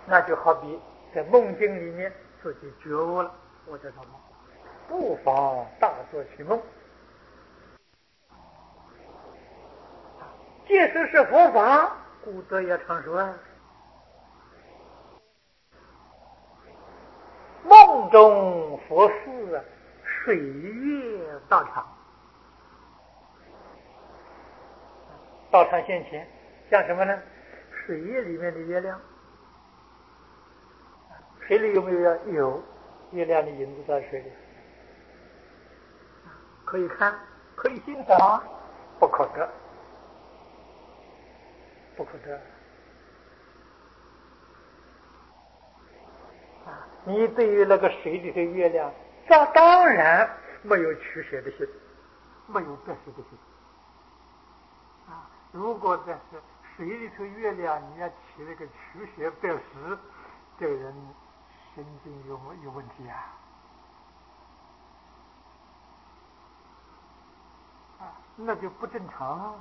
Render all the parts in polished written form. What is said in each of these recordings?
那就好比在梦境里面自己觉悟了，我叫做梦，不妨大作其梦。即使是佛法，古德也常说梦中佛事，水月道场。道场现前，像什么呢？水月里面的月亮。水里有没有月亮？有，月亮的影子在水里，可以看，可以欣赏，不可得，不可得。你对于那个水里的月亮，这当然没有取舍的心，没有得失的心。如果在水里头月亮，你要起那个取舍得失，这个人神经有问题那就不正常了。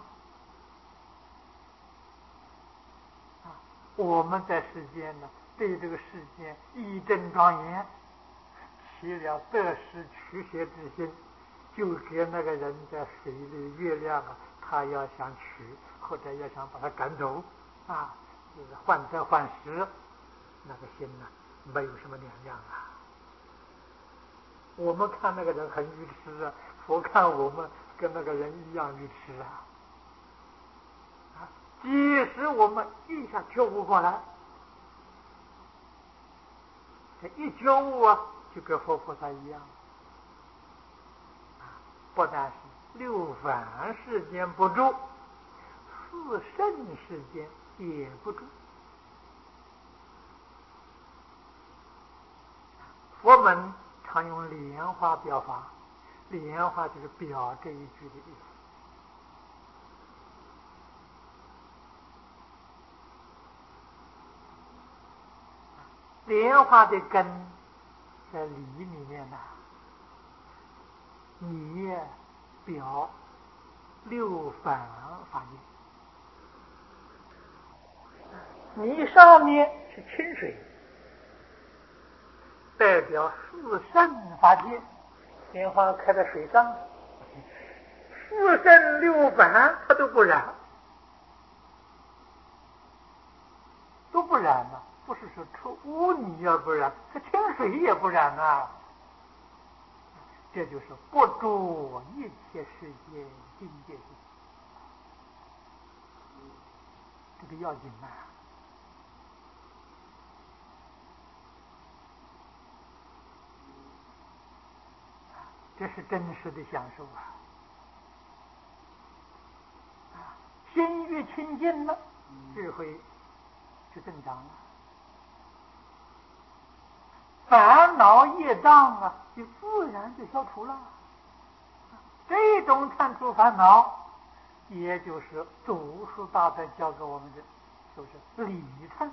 我们在世间呢，对这个世间义正庄严，起了得失取舍之心，就给那个人在水里月亮他要想取，或者要想把他赶走就是患得患失，那个心呢，没有什么两样我们看那个人很愚痴佛看我们跟那个人一样愚痴即使我们一下觉悟过来，这一觉悟就跟佛菩萨一样不但是六凡世间不住，四圣世间也不住。佛门常用莲花表法，莲花就是表这一句的意思。莲花的根在理里面你表六凡法界，你上面是清水，代表四圣法界。莲花开在水上，四圣六凡它都不染，都不染了。不是说出污泥也不染，这清水也不染这就是不住一切世界境界性，这个要紧这是真实的享受心越清净了，智慧就增长了，烦恼业障就自然就消除了。这种铲除烦恼，也就是祖师大德教给我们的，就是理忏。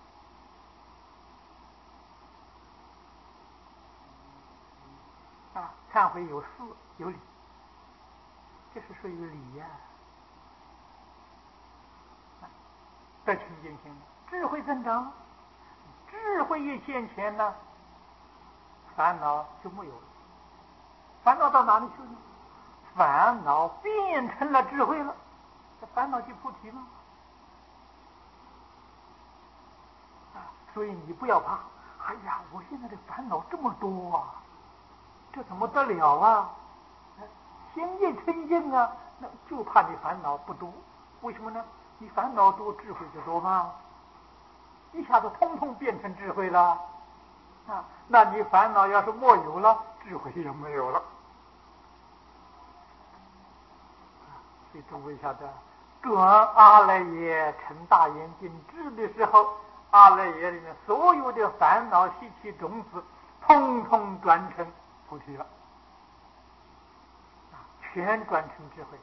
忏悔有事有理，这是属于理得清净心，智慧增长，智慧一现前呢，烦恼就没有了。烦恼到哪里去了？烦恼变成了智慧了，这烦恼就菩提了所以你不要怕，哎呀，我现在的烦恼这么多这怎么得了心一清净那就怕你烦恼不多。为什么呢？你烦恼多，智慧就多嘛，一下子通通变成智慧了那你烦恼要是没有了，智慧也没有了所以诸位晓得，转阿赖耶成大眼睛智的时候，阿赖耶里面所有的烦恼习气种子通通转成菩提了全转成智慧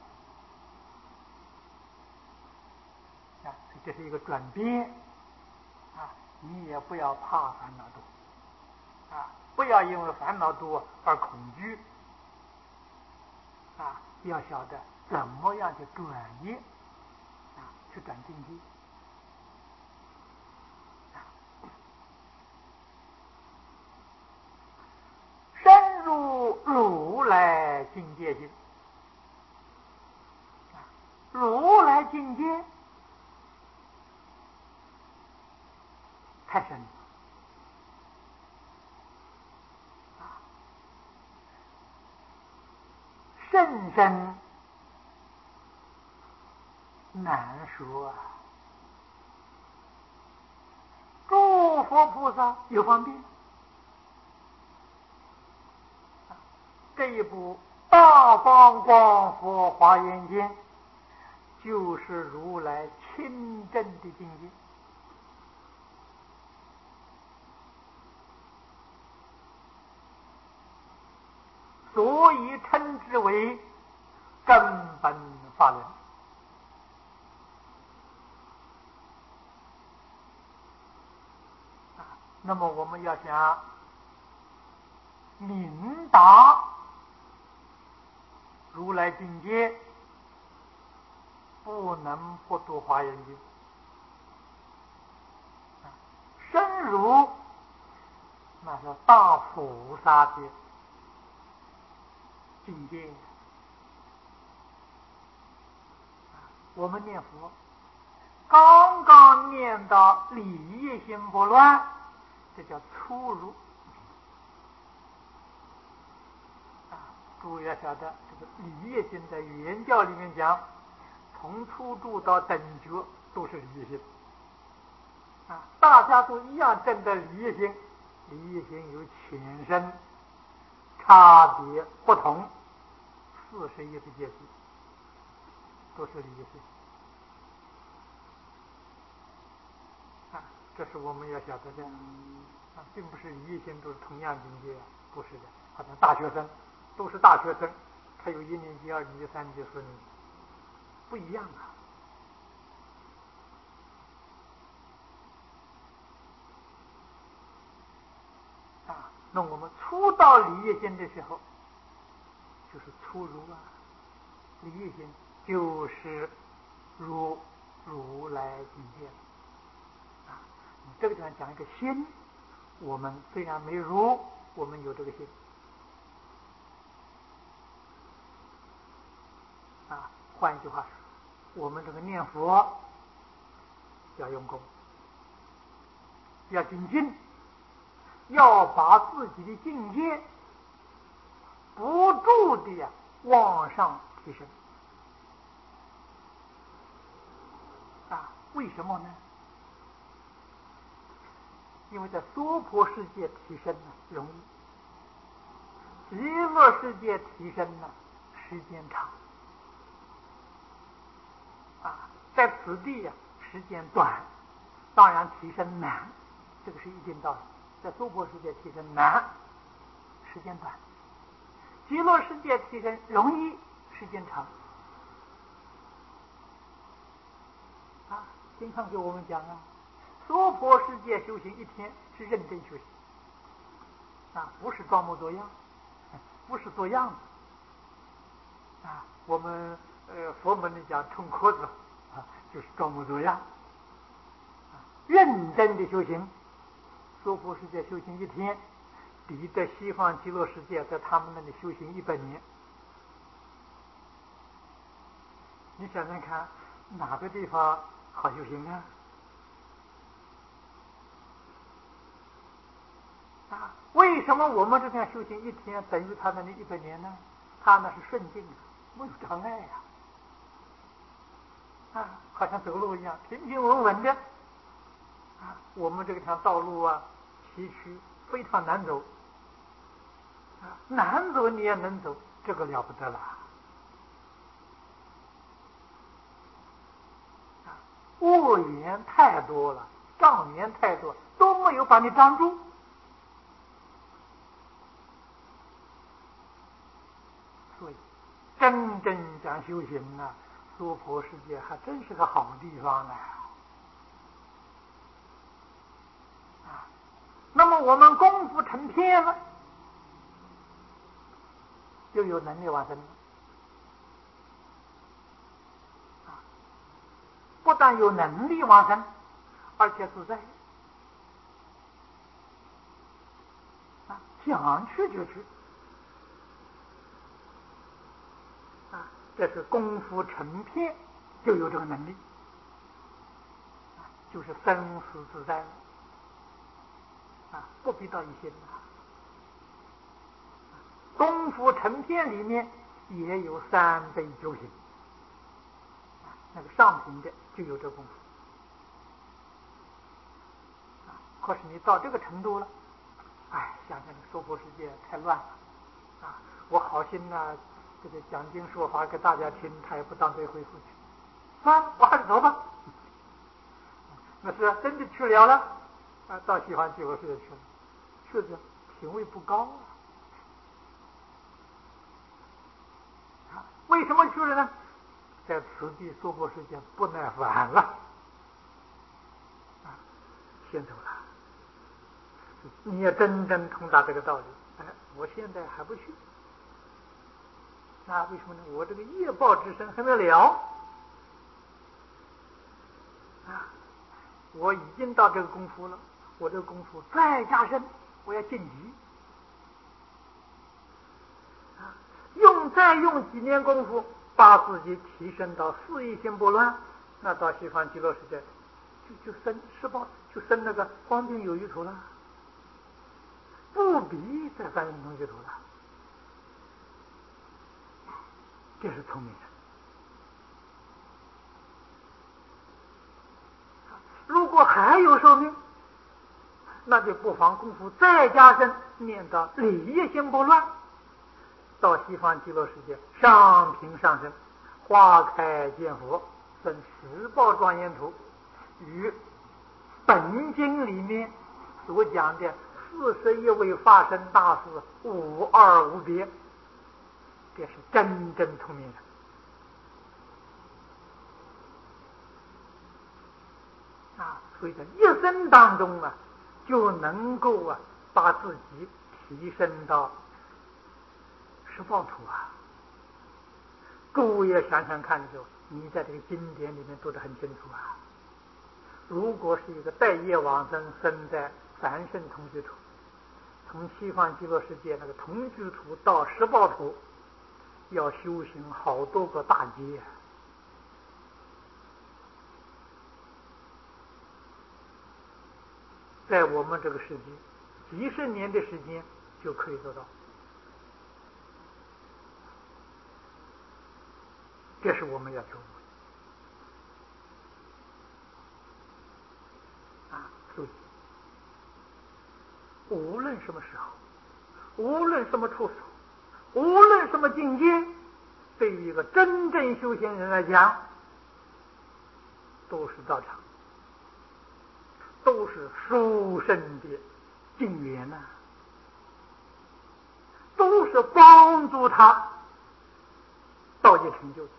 这是一个转变你也不要怕烦恼多不要因为烦恼多而恐惧要晓得怎么样去转业去转境界境界性。如来境界太深了，甚深难说啊！诸佛菩萨有方便，这一部《大方广佛华严经》就是如来亲证的境界，所以称之为根本法轮。那么我们要想明达如来境界，不能不读华严经。深入那是大菩萨的境界。我们念佛刚刚念到理业心不乱，这叫初入。诸位要晓得，这个理业心在原教里面讲，从初住到等觉都是理业心。大家都一样证得理业心，理业心有浅深差别不同，41个阶级都是理业心。这是我们要晓得的。并不是理业心都是同样境界，不是的。好像大学生都是大学生，他有1年级、2年级、3年级、4年级，不一样啊。那我们初到理业心的时候，就是初入啊。理业心就是如来境界这个地方讲一个心，我们虽然没入，我们有这个心换一句话说，我们这个念佛要用功，要精进，要把自己的境界不住的往上提升为什么呢？因为在娑婆世界提升容易，极乐世界提升时间长在此地时间短，当然提升难，这个是一定道理。在娑婆世界提升难，时间短；极乐世界提升容易，时间长经常给我们讲娑婆世界修行1天是认真修行不是装模作样，不是做样子我们佛门里讲充壳子就是装模作样认真的修行。娑婆世界修行1天，比在西方极乐世界在他们那里修行100年。你想想看，哪个地方好修行为什么我们这边修行1天等于他那里100年呢？他那是顺境没有障碍好像走路一样，平平稳稳的我们这个条道路崎岖，非常难走难走你也能走，这个了不得了恶缘太多了，障缘太多，都没有把你障住。所以真正讲修行娑婆世界还真是个好地方那么我们功夫成片了，就有能力往生了不但有能力往生，而且自在想去就去这是功夫成片就有这个能力，就是生死自在了不必到一心功夫成片里面也有三杯九行那个上品的就有这功夫可是你到这个程度了，想想这娑婆世界太乱了我好心这个讲经说法给大家听，他也不当对回复去，算了，我还是走吧。那是真的去了到西方极乐世界去了，去的品位不高为什么去了呢？在此地娑婆世界不耐烦了先走了。你也真正通达这个道理，我现在还不去，那为什么呢？我这个业报之身还没了我已经到这个功夫了，我这个功夫再加深，我要晋级再用几年功夫把自己提升到四意心不乱，那到西方极乐世界就生十报，就生那个方便有余土了，不必再翻同学土了。这是聪明人。如果还有寿命，那就不妨功夫再加深，念到理业心不乱，到西方极乐世界上品上升，花开见佛，生十报庄严土，与本经里面所讲的41位法身大士无二无别，这是真正聪明人所以在一生当中就能够把自己提升到十报土各位也想想看的时候，你在这个经典里面读得很清楚如果是一个带业往生生在凡圣同居土，从西方极乐世界那个同居土到十报土，要修行好多个大劫在我们这个世纪几十年的时间就可以做到，这是我们要求所以无论什么时候，无论什么处所，无论什么境界，对于一个真正修行人来讲，都是道场，都是殊胜的境缘都是帮助他道业成就的。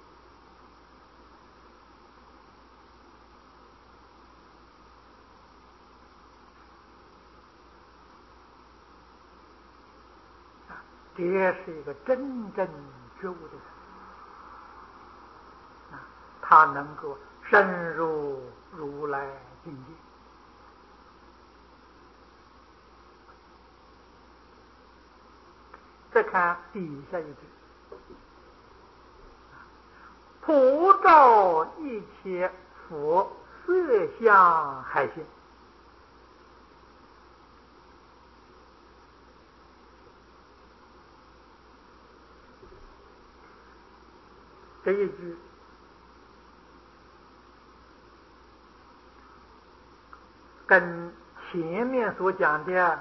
这是一个真正觉悟的人他能够深入如来境界。再看底下一句，普照一切佛色相海性。这一句跟前面所讲的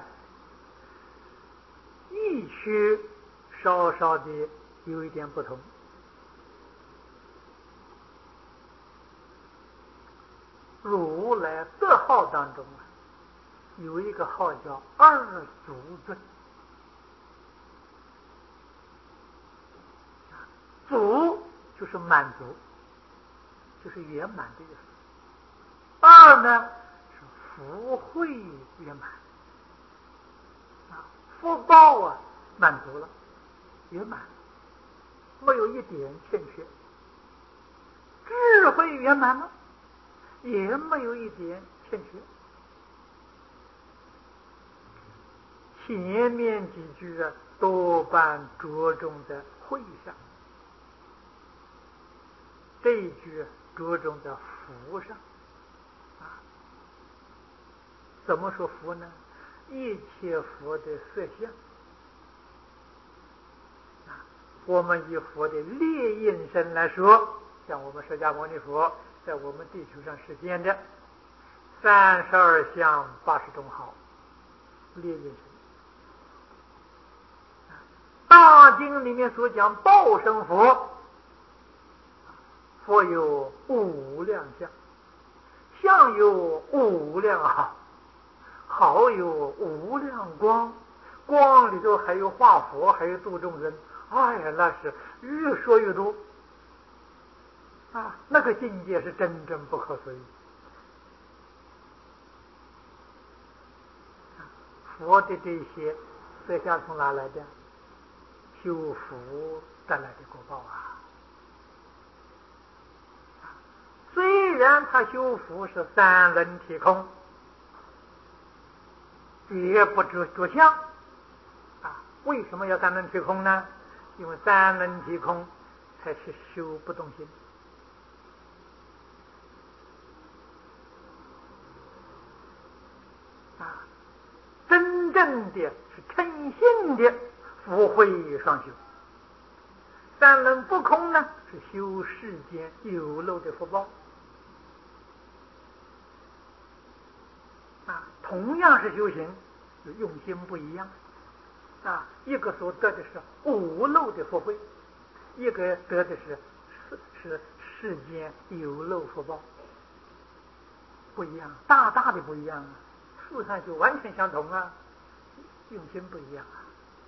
意趣稍稍的有一点不同。如来德号当中有一个号叫二足尊，足就是满足，就是圆满的意思。二呢是福慧圆满福报满足了，圆满，没有一点欠缺。智慧圆满了，也没有一点欠缺。前面几句多半着重在慧上一句着重在福上啊。怎么说福呢？一切佛的色相啊，我们以佛的烈印身来说，像我们释迦牟尼佛在我们地球上实现的32相80种好烈印身。大经里面所讲报身佛，佛有无量相，相有无量好，好有无量光，光里头还有化佛，还有度众生。哎呀，那是越说越多啊！那个境界是真正不可思议。佛的这些色相从哪来的？修福带来的果报啊！虽然他修福是三轮体空，绝不着相啊！为什么要三轮体空呢？因为三轮体空才是修不动心啊！真正的是诚信的福慧双修。三轮不空呢，是修世间有漏的福报啊。同样是修行，用心不一样啊。一个所得的是无漏的福慧，一个得的是世间有漏福报，不一样，大大的不一样啊。事实上就完全相同啊，用心不一样啊。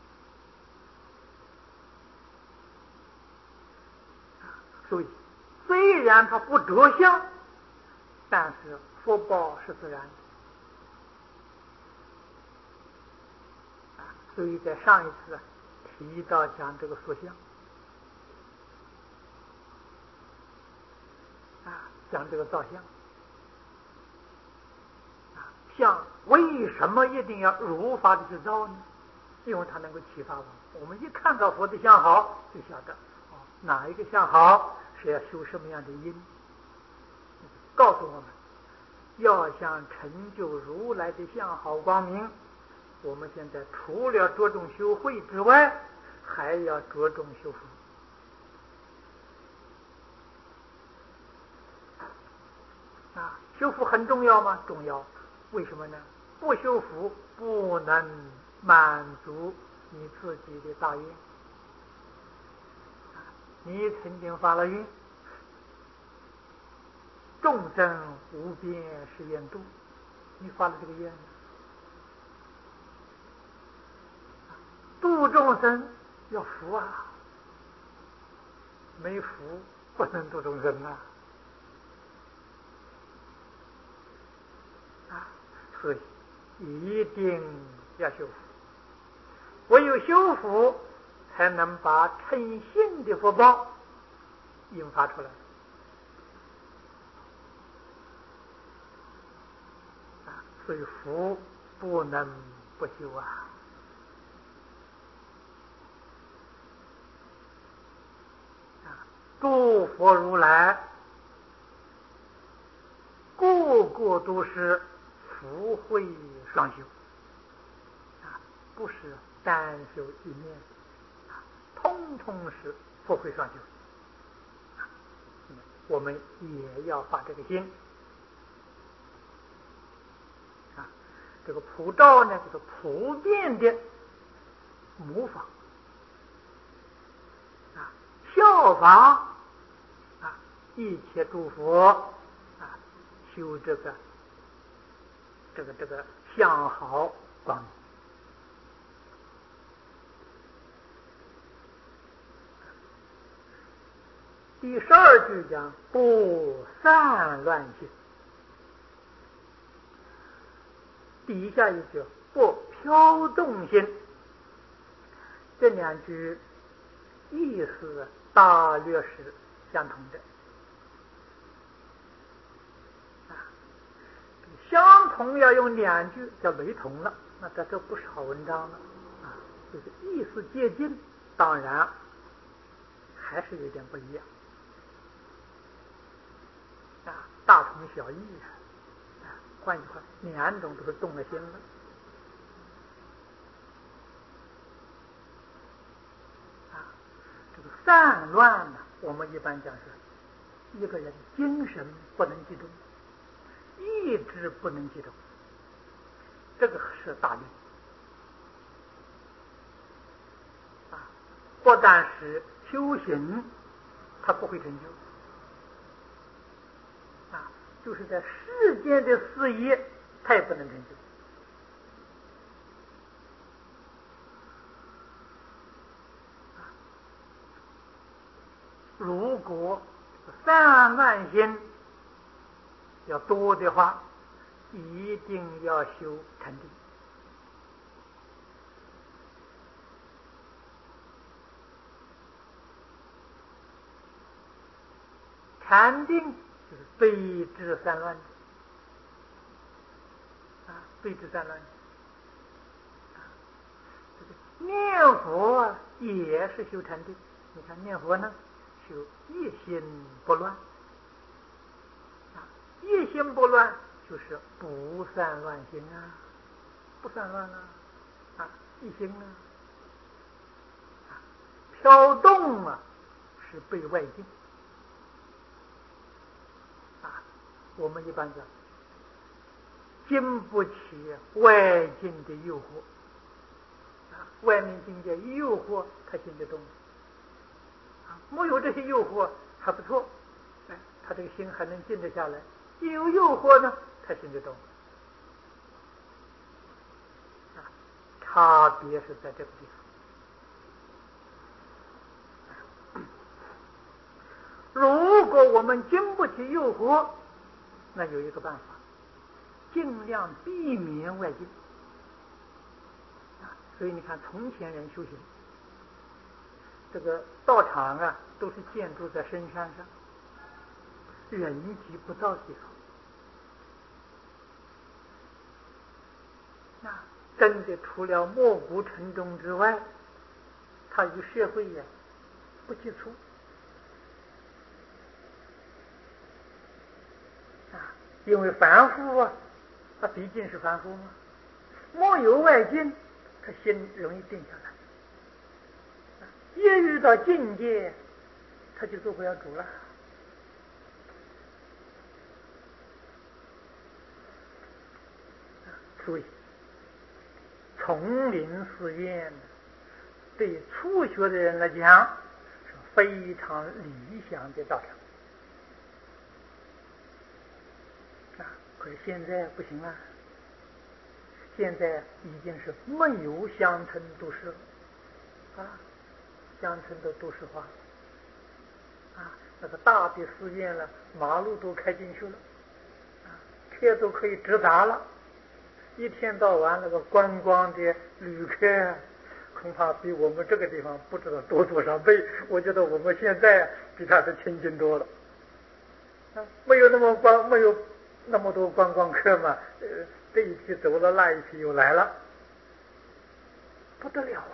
所以虽然它不着相，但是福报是自然的。所以在上一次提到讲这个所相讲这个造相相为什么一定要如法的去造呢？因为它能够启发我们一看到佛的相好，就晓得哪一个相好是要修什么样的因，告诉我们要想成就如来的相好光明，我们现在除了着重修慧之外，还要着重修福修福很重要吗？重要。为什么呢？不修福不能满足你自己的大愿。你曾经发了愿，众生无边誓愿度，你发了这个愿，度众生要福啊，没福不能度众生啊。所以一定要修福，唯有修福才能把诚信的福报引发出来所以福不能不修诸佛如来个个都是福慧双修不是单修一面通通是福慧双修我们也要发这个心这个普照呢，就是普遍的模仿效仿一切诸佛修这个相好光明。第12句讲不散乱心，底下一句不飘动心，这两句意思大略是相同的相同要用两句叫雷同了，那这不是好文章了就是意思接近，当然还是有点不一样大同小异换句话，两种都是动了心了。这个散乱呢，我们一般讲是一个人精神不能集中，意志不能集中，这个是大病不但是修行，他不会成就就是在世间的事业，他也不能成就。如果散乱心要多的话，一定要修禅定。禅定就是对治散乱对治散乱念佛也是修禅定。你看念佛呢，修一心不乱一心不乱就是不散乱心不散乱一心飘动是被外境我们一般讲经不起外境的诱惑外面境界诱惑他心就动没有这些诱惑还不错他这个心还能静得下来。一有诱惑呢，他心就动差别是在这个地方。如果我们经不起诱惑，那有一个办法，尽量避免外境所以你看从前人修行，这个道场都是建筑在深山上，人迹不到地方真的除了暮鼓晨钟之外，他与社会不接触因为凡夫他毕竟是凡夫嘛，没有外境，他心容易定下来。一遇到境界，他就做不了主了。所以，丛林寺院对初学的人来讲是非常理想的道场可是现在不行了，现在已经是没有乡村都市了乡村都都市化那个大的寺院了，马路都开进去了车都可以直达了，一天到晚那个观光的旅客恐怕比我们这个地方不知道多少倍。我觉得我们现在比他是清净多了没有那么多观光客嘛这一批走了，那一批又来了，不得了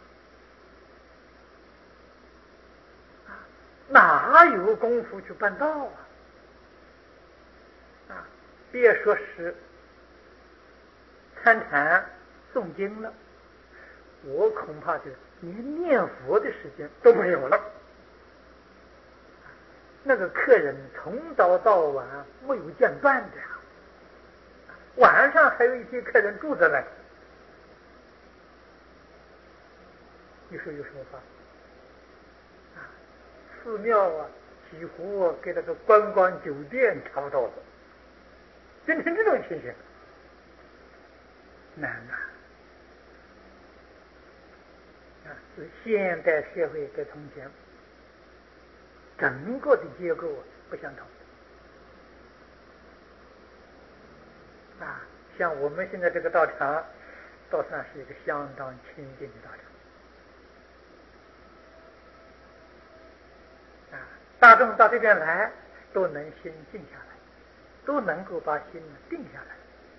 哪有功夫去办道别说是参禅诵经了，我恐怕就连念佛的时间都没有了。那个客人从早到晚没有间断的晚上还有一批客人住着来，你说有什么法寺庙几乎跟那个观光酒店差不多了，变成这种情形难是现代社会跟从前整个的结构不相同像我们现在这个道场倒算是一个相当清净的道场大众到这边来都能心静下来，都能够把心定下来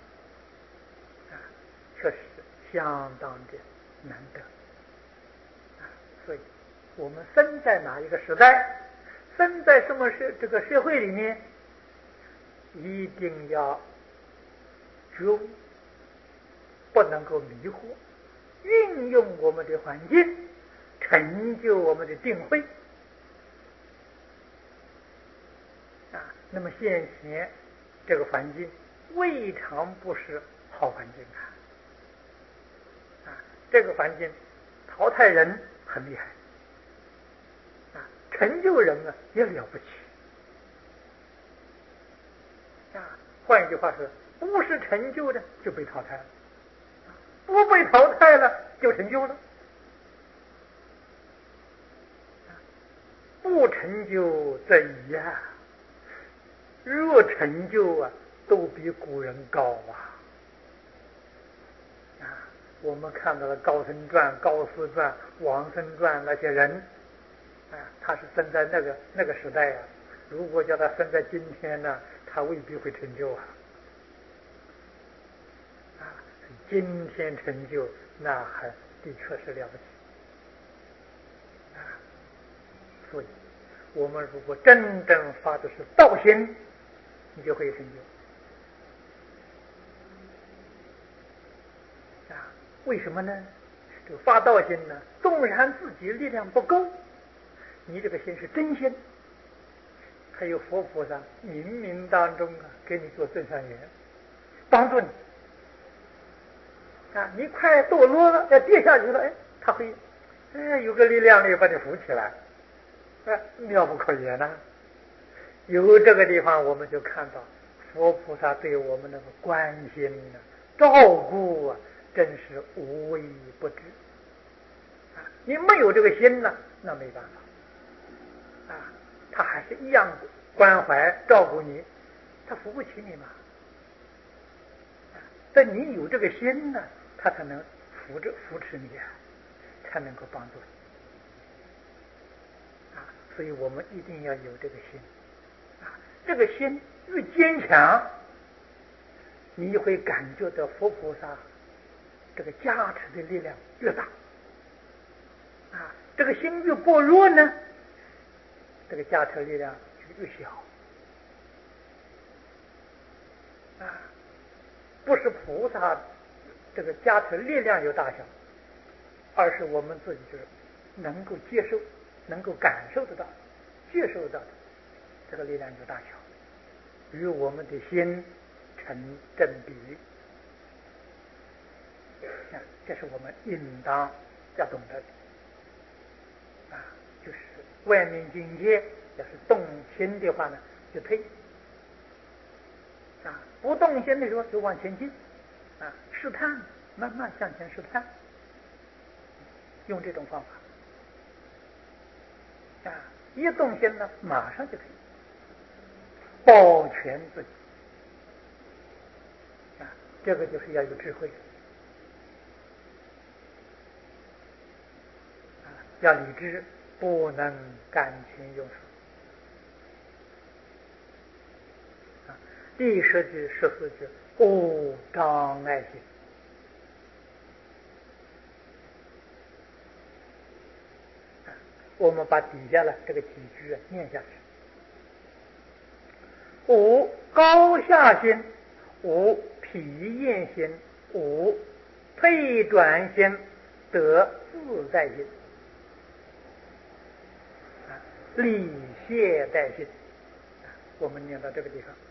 确实相当的难得所以我们生在哪一个时代，生在什么这个社会里面， 一定要觉悟，不能够迷惑，运用我们的环境，成就我们的定慧啊。那么现前这个环境未尝不是好环境啊！这个环境淘汰人很厉害啊，成就人呢也了不起啊。换一句话说，不是成就的就被淘汰了，不被淘汰了就成就了。不成就则已呀，若成就啊，都比古人高啊！我们看到了高僧传、高斯传、王僧传那些人啊，他是生在那个时代啊，如果叫他生在今天呢，他未必会成就啊！今天成就那还的确是了不起啊！所以我们如果真正发的是道心，你就会有成就啊！为什么呢？这个发道心呢，纵然自己力量不够，你这个心是真心，还有佛菩萨冥冥当中啊，给你做正善缘，帮助你啊！你快堕落了，要跌下去了，他会有个力量力把你扶起来，妙不可言呐！由这个地方我们就看到佛菩萨对我们那个关心啊、照顾啊，真是无微不至啊！你没有这个心呢，那没办法啊，他还是一样关怀照顾你，他扶不起你嘛。但你有这个心呢，他才能扶持你啊，才能够帮助你啊！所以我们一定要有这个心啊，这个心越坚强，你会感觉到佛菩萨这个加持的力量越大啊。这个心越薄弱呢，这个加持力量就越小啊。不是菩萨这个加持力量有大小，而是我们自己就是能够接受、能够感受得到、接受到的这个力量有大小，与我们的心成正比。这是我们应当要懂得的啊，就是外面境界要是动心的话呢，就退啊；不动心的时候就往前进啊，试探，慢慢向前试探，用这种方法啊，一动心呢，马上就可以保全自己啊，这个就是要有智慧啊，要理智，不能感情用事啊。第10句、14句，无障碍心。我们把底下的这个几句念下去：无高下心，无疲厌心，无退转心，得自在心，理懈怠心。我们念到这个地方，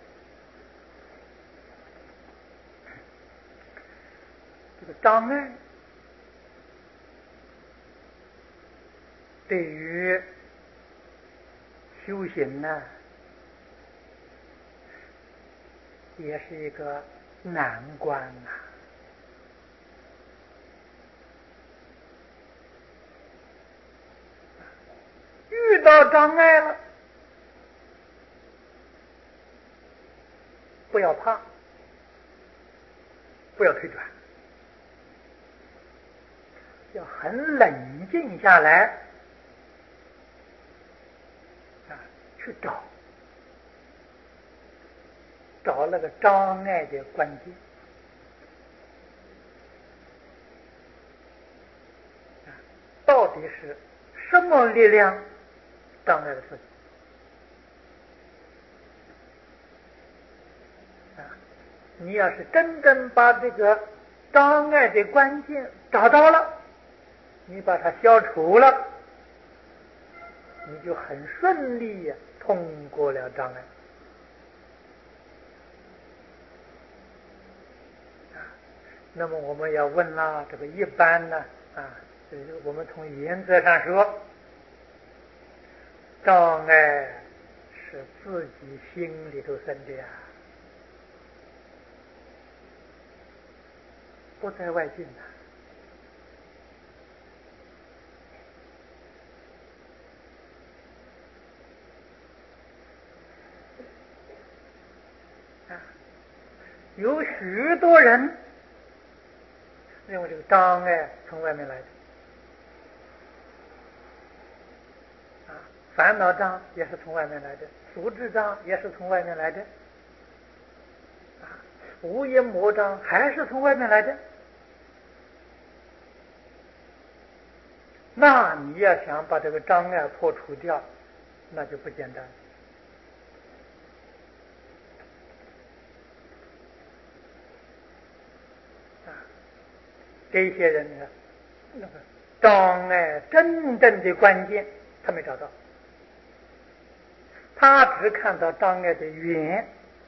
这个障碍对于修行呢，也是一个难关啊。遇到障碍了，不要怕，不要退转，要很冷静下来啊，去找那个障碍的关键啊，到底是什么力量障碍了自己你要是真正把这个障碍的关键找到了，你把它消除了，你就很顺利通过了障碍。那么我们要问啦，这个一般呢我们从原则上说，障碍是自己心里头生的呀，不在外境有许多人认为这个障碍从外面来的烦恼障也是从外面来的，俗智障也是从外面来的无阴魔障还是从外面来的。那你要想把这个障碍破除掉，那就不简单。这些人呢，那个障碍真正的关键他没找到，他只看到障碍的缘，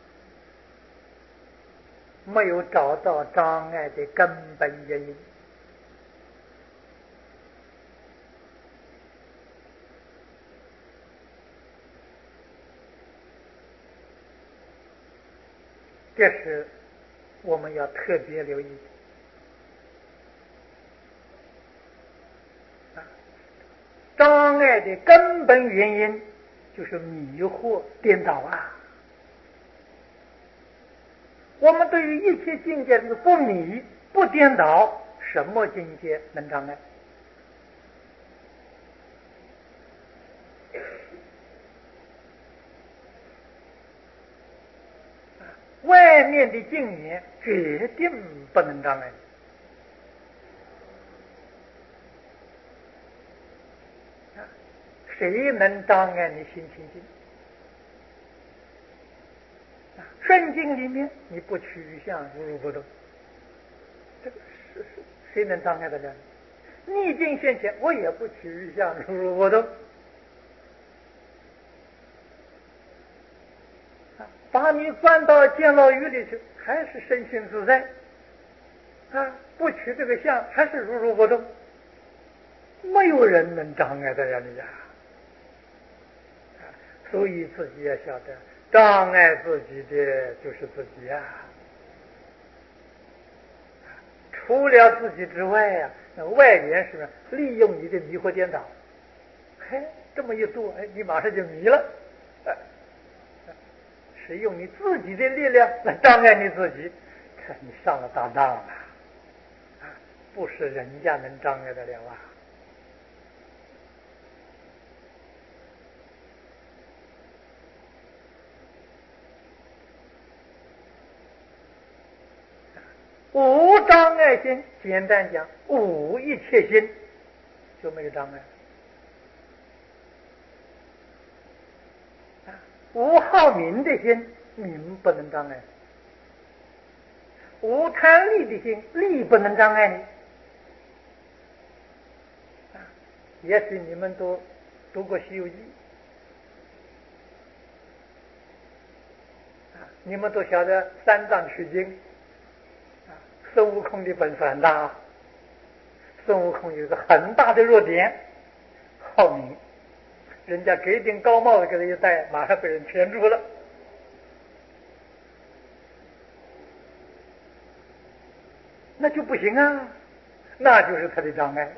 没有找到障碍的根本原因。这是我们要特别留意障碍的根本原因就是迷惑颠倒我们对于一切境界的不迷不颠倒，什么境界能障碍？外面的境缘决定不能障碍。谁能障碍你心清净？顺境里面你不取相如如不动，这个谁能障碍得了你？逆境现前我也不取相如如不动，把你关到监牢狱里去，还是身心自在不取这个相还是如如不动，没有人能障碍得了你所以自己要晓得，障碍自己的就是自己除了自己之外那外缘是利用你的迷惑颠倒，这么一做，你马上就迷了，是用你自己的力量来障碍你自己，看你上了大当了不是人家能障碍得了无障碍心，简单讲，无一切心就没有障碍。无好名的心，名不能障碍；无贪利的心，利不能障碍你。也许你们都读过《西游记》你们都晓得三藏取经孙悟空的本事很大，孙悟空有一个很大的弱点，好名，人家给一顶高帽子给他一戴，马上被人圈住了。那就不行那就是他的障碍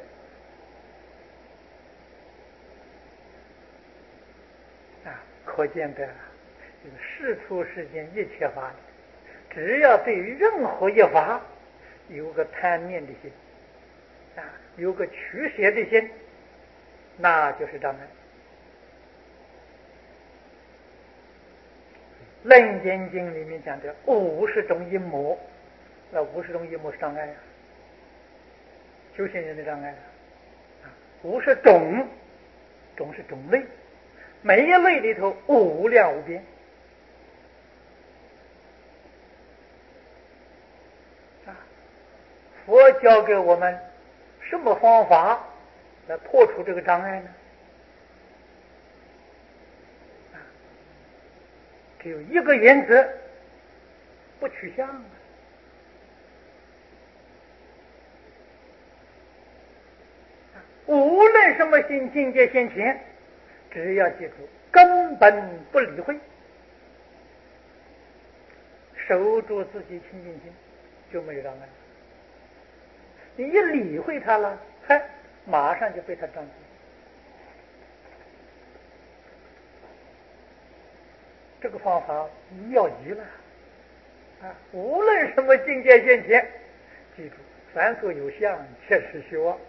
可见的世出世间一切法，只要对于任何一法有个贪念的心有个取舍的心，那就是障碍。楞严经里面讲的50种阴魔，那50种阴魔是障碍修行人的障碍50种，种是种类，每一类里头无量无边佛教给我们什么方法来破除这个障碍呢？只有一个原则，不取相。无论什么境界现前，只要记住根本不理会，守住自己清净心，就没有障碍。你一理会它了，马上就被它障住。这个方法妙极了无论什么境界现前，记住凡所有相，切实虚妄。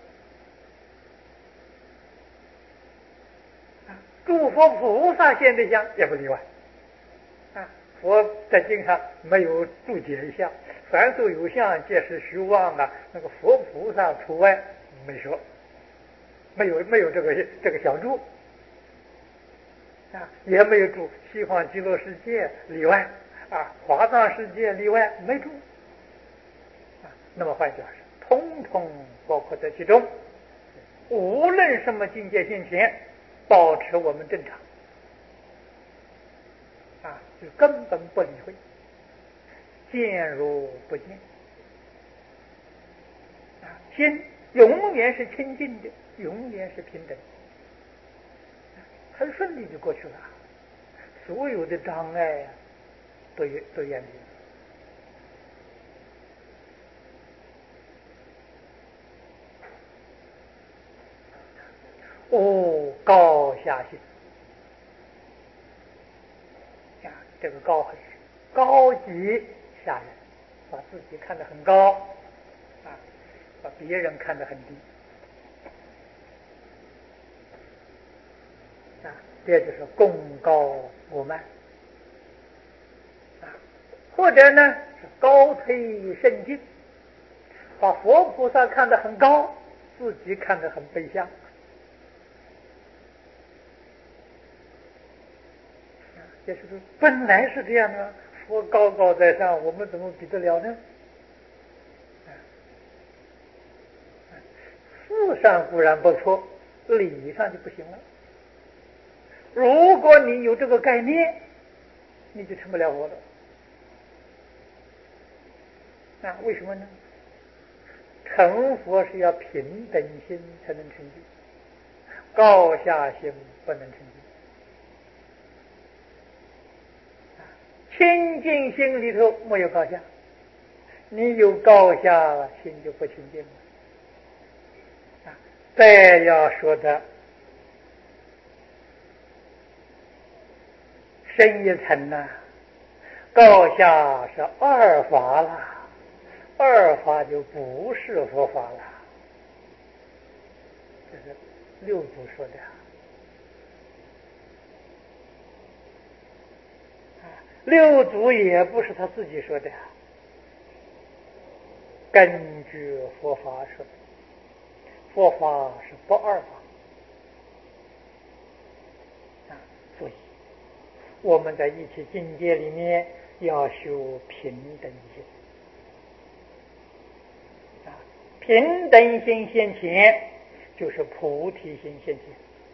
诸佛菩萨现的相也不例外佛在经上没有注解一下，凡所有相，皆是虚妄那个佛菩萨除外，没说，没有这个小注也没有注西方极乐世界例外华藏世界例外，没注那么换句话说，统统包括在其中。无论什么境界现前，保持我们正常就根本不理会，见如不见心永远是清净的，永远是平等，很顺利就过去了，所有的障碍都远离高下心这个高很高级下人，把自己看得很高把别人看得很低这就是功高我慢或者呢是高推圣境，把佛菩萨看得很高，自己看得很卑下也是说本来是这样的，佛高高在上，我们怎么比得了呢？事上固然不错，理上就不行了。如果你有这个概念，你就成不了佛了为什么呢？成佛是要平等心才能成就，高下心不能成就。清净心里头没有高下，你有高下心就不清净了再要说的深一层高下是二法了，二法就不是佛法了，这是六祖说的六祖也不是他自己说的根据佛法说的，佛法是不二法所以我们在一切境界里面要修平等心平等心现前就是菩提心现前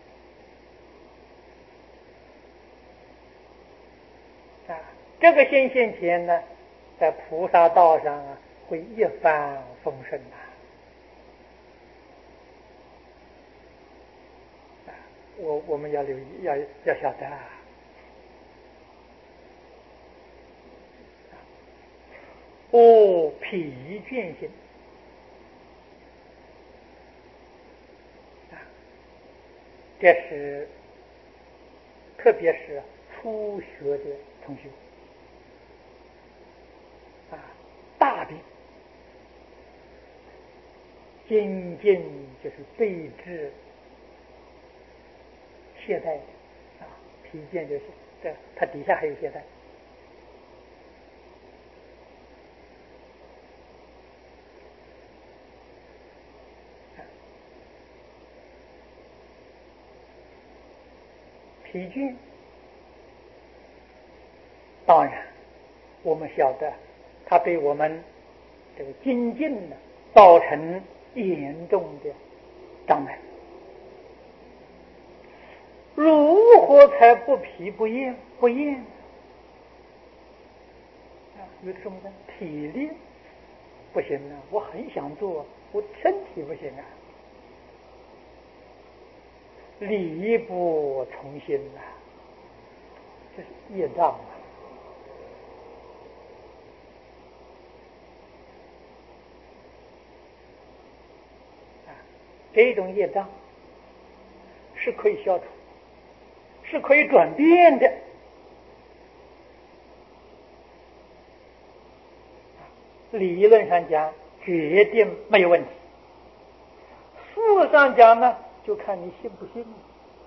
这个心现前呢，在菩萨道上会一帆风顺我们要留意，要晓得疲倦心这是特别是初学的同学大病精进就是对治懈怠疲倦就是它底下还有懈怠疲倦当然我们晓得它对我们这个精进呢造成严重的障碍。如何才不疲不厌？有什么呢？体力不行啊，我很想做，我身体不行啊，力不从心啊，这是业障啊。这种业障是可以消除，是可以转变的。理论上讲，决定没有问题。事实上讲呢，就看你信不信。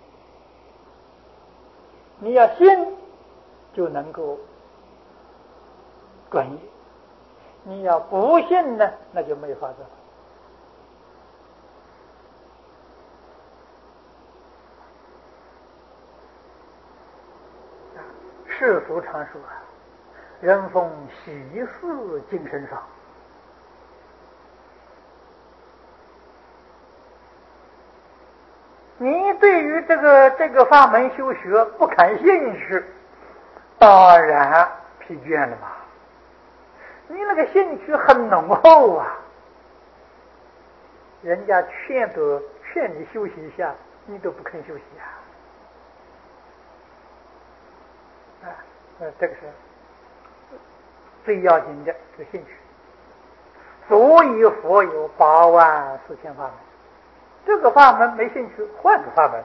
你要信，就能够转业；你要不信呢，那就没法子了。世俗常说啊，人逢喜事精神爽。你对于这个法门修学不感兴趣，当然疲倦了嘛。你那个兴趣很浓厚啊，人家劝你休息一下，你都不肯休息啊。这个是最要紧的这个兴趣。所以佛有84000法门，这个法门没兴趣，换个法门，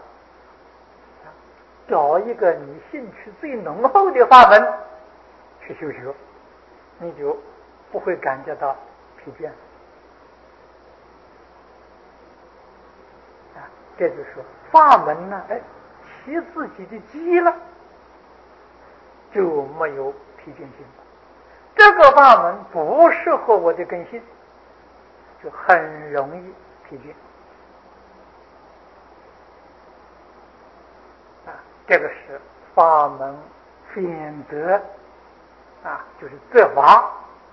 找一个你兴趣最浓厚的法门去修学，你就不会感觉到疲倦。这就是说法门呢，起自己的机了，就没有疲倦性。这个法门不适合我的根性，就很容易疲倦。这个是法门选择就是择法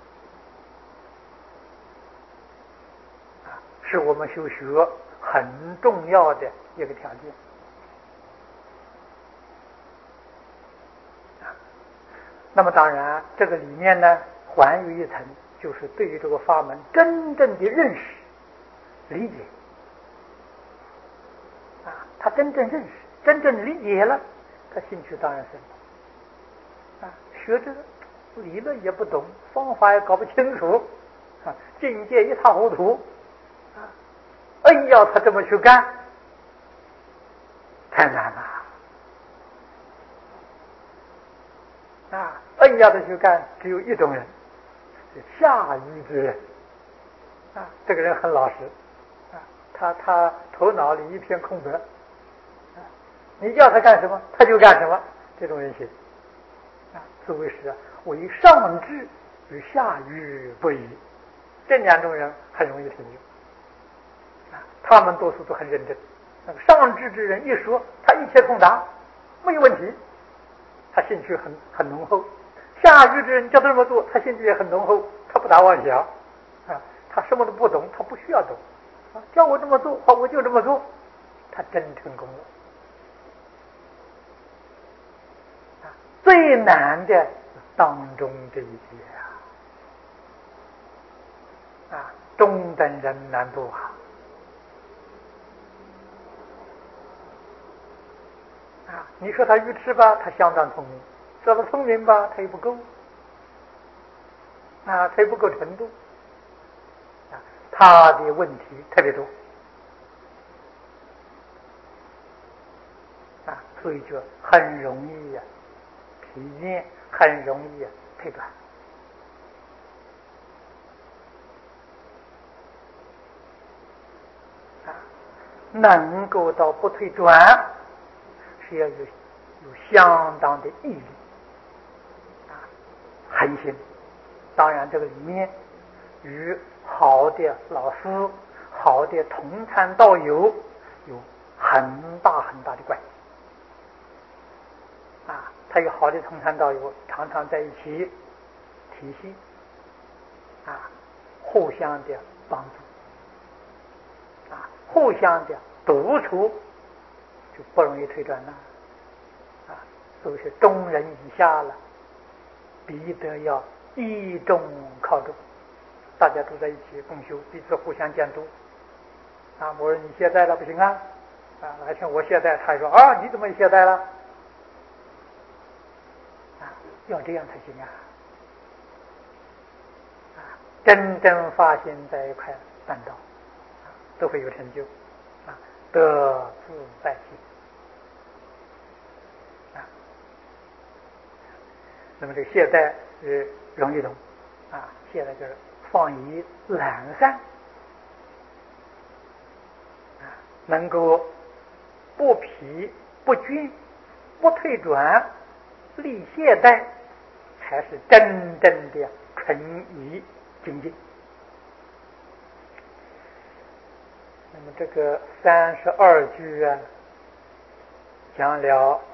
是我们修学很重要的一个条件。那么当然这个里面呢还有一层，就是对于这个法门真正的认识理解他真正认识真正理解了，他兴趣当然深学这个理论也不懂，方法也搞不清楚境界一塌糊涂要他这么去干太难了要他去干，只有一种人，是下愚之人这个人很老实他头脑里一片空白你叫他干什么他就干什么，这种人行所谓是为上智与下愚不移，这两种人很容易成就他们多数都很认真。那个上智之人一说，他一切通达，没有问题，他兴趣很浓厚。下愚之人叫他这么做，他兴趣也很浓厚，他不打妄想他什么都不懂，他不需要懂叫我这么做，我就这么做，他真成功了。最难的当中这一节中等人难度你说他愚痴吧，他相当聪明；说他聪明吧，他又不够他又不够程度他的问题特别多所以就很容易疲倦，很容易退转能够到不退转，是要有相当的毅力恒心。当然这个里面与好的老师、好的同参道友有很大很大的关系他有好的同参道友，常常在一起体系互相的帮助，互相的督促，就不容易退转了。都是众人以下了，必得要一众靠众，大家都在一起共修，彼此互相监督。我说你懈怠了不行啊，哪天我懈怠，他说你怎么也懈怠了？要这样才行啊！真正发心在一块办道，都会有成就，得自在心。那么这个懈怠是容易懂，懈怠就是放逸懒散，能够不疲不均不退转，立懈怠，才是真正的纯仪精进。那么这个32句讲了